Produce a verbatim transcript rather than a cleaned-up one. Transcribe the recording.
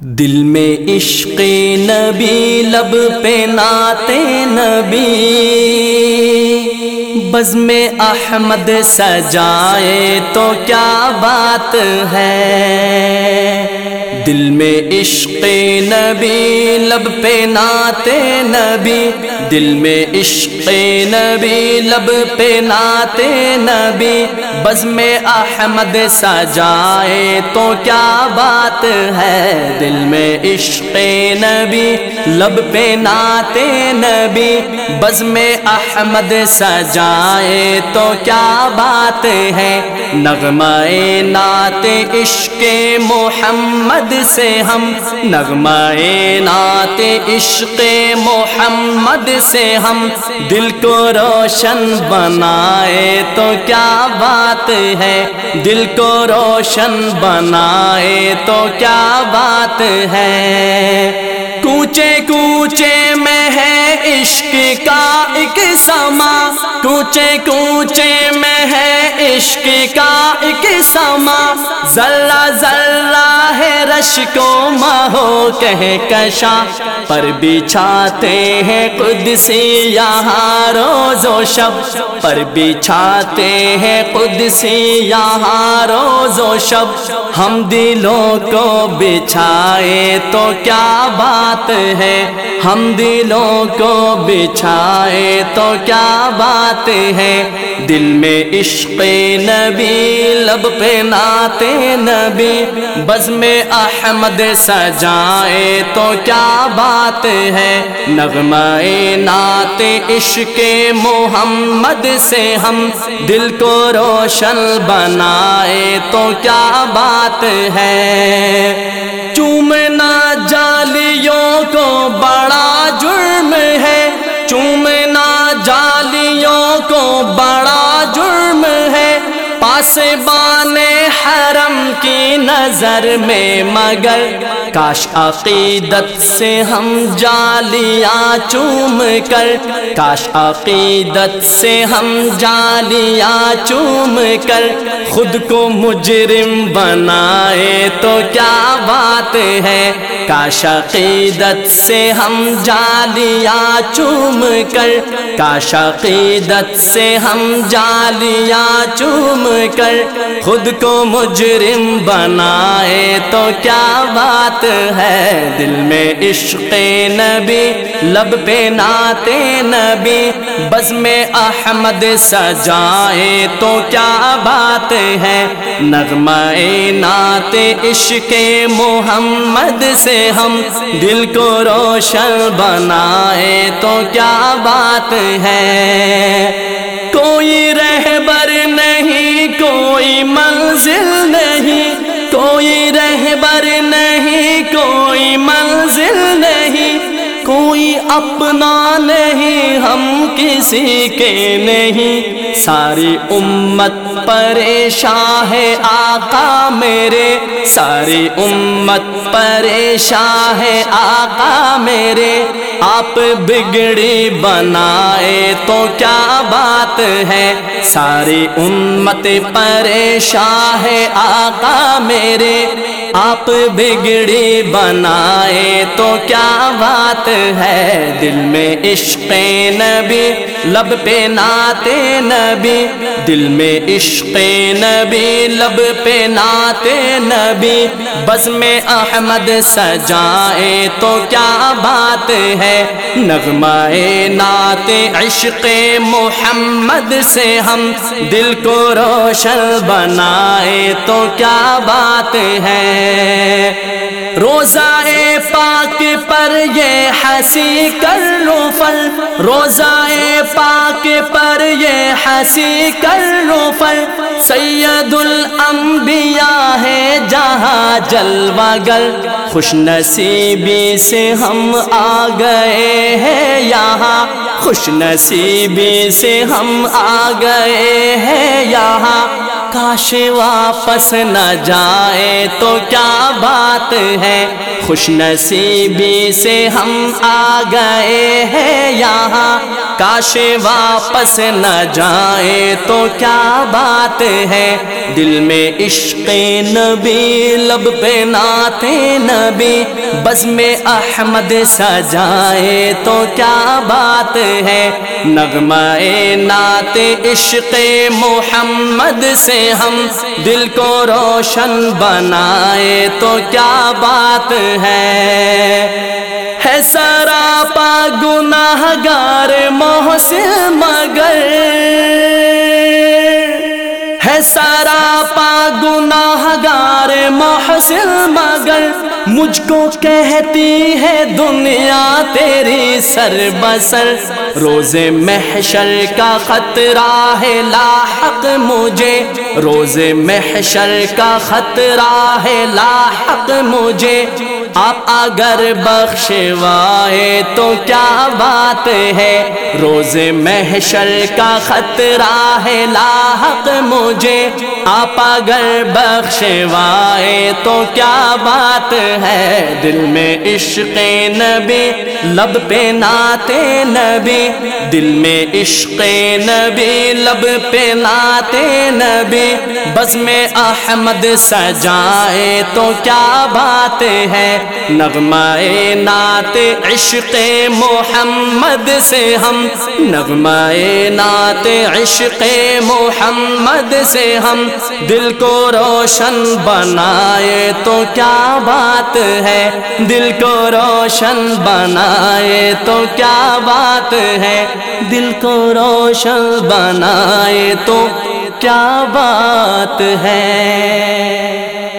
دل میں عشق نبی، لب پہ نعت نبی، بزم احمد سجائے تو کیا بات ہے۔ دل میں عشق نبی، لب پہ نعت نبی، دل میں عشق نبی، لب پہ نعت نبی، بزم احمد سجائے تو کیا بات ہے۔ دل میں عشق نبی، لب پہ نعت نبی، بزم احمد سجائے تو کیا بات ہے۔ نغمہ نعت عشق محمد سے ہم، نغمہ نعت عشق محمد سے ہم دل کو روشن بنائے تو کیا بات ہے۔ دل کو روشن بنائے تو کیا بات ہے۔ کوچے کوچے میں ہے عشق کا ایک سما، کوچے کوچے میں ہے عشق کا ایک سما، ذرہ ذرہ ہے رشک و مہو کہکشاں، پر بچھاتے ہیں قدسی یہاں روز و شب، پر بچھاتے ہیں قدسی یہاں روز و شب، ہم دلوں کو بچھائے تو کیا بات ہے۔ ہم دلوں کو بچھائے تو کیا بات ہے۔ دل میں عشق نبی، لب پہ نعت نبی، بزم احمد سجائے تو کیا بات ہے۔ نغمہ نعت عشق محمد سے ہم دل کو روشن بنائے تو کیا بات ہے۔ چومنا جالیوں کو بڑا جرم ہے، چومنا جالیوں کو بڑا جرم ہے، پاسبان حرم کی نظر میں، مگر کاش عقیدت سے ہم جالیاں چوم کر، کاش عقیدت سے ہم جالیاں چوم کر خود کو مجرم بنائے تو کیا بات ہے۔ کاش عقیدت سے ہم جالیاں چوم کر، کاش عقیدت سے ہم جالیاں چوم کر خود کو مجرم بنائے تو کیا بات ہے۔ دل میں عشق نبی، لب پہ نعت نبی، بزم احمد سجائے تو کیا بات ہے۔ نغمہ نعت عشق محمد سے ہم دل کو روشن بنائے تو کیا بات ہے۔ کوئی رہبر نہیں، کوئی منزل نہیں، کوئی رہبر نہیں، کوئی منزل نہیں، کوئی اپنا نہیں، ہم کسی کے نہیں، ساری امت پریشان ہے آقا میرے، ساری امت پریشان ہے آقا میرے، آپ بگڑی بنائے تو کیا بات ہے۔ ساری امت پریشان ہے آقا میرے، آپ بگڑی بنائے تو کیا بات ہے۔ دل میں عشق نبی، لب پہ نعت نبی، دل میں عشق نبی، لب پہ نعت نبی، بزم احمد سجائے تو کیا بات ہے۔ نغمہ نعت عشق محمد سے ہم دل کو روشن بنائے تو کیا بات ہے۔ روضہ پاک پر یہ ہنسی کر لو فل، روضہ پاک پر یہ ہنسی کر لو فل، سید الانبیاء ہے جہاں جلوہ گر، خوش نصیبی سے ہم آ گئے ہیں یہاں، خوش نصیبی سے ہم آ گئے ہیں یہاں، کاش واپس نہ جائے تو کیا بات ہے، خوش نصیبی سے ہم آ گئے ہیں یہاں، کاش واپس نہ جائے تو کیا بات ہے، دل میں عشق نبی لب پہ نعت نبی، بزم احمد سجائے تو کیا بات ہے، نغمہ نعت عشق محمد سے ہم دل کو روشن بنائے تو کیا بات ہے، ہے سراپا گناہ گار محسن مگر، ہے سراپا گناہ گار محسن مگر، مجھ کو کہتی ہے دنیا تیری سر بسر، روز محشر کا خطرہ ہے لاحق مجھے، روز محشر کا خطرہ ہے لاحق مجھے، آپ اگر بخشوائے تو کیا بات ہے، روز محشر کا خطرہ ہے لاحق مجھے، آپ اگر بخشوائے تو کیا بات ہے، دل میں عشق نبی لب پہ نعت نبی، دل میں عشق نبی لب پہ نعت نبی، بزم احمد سجائے تو کیا بات ہے، نغمہ نعت عشق محمد سے ہم، نغمہ نعت عشق محمد سے ہم دل کو روشن بنائے تو کیا بات ہے، دل کو روشن بنائے تو کیا بات ہے، دل کو روشن بنائے تو کیا بات ہے۔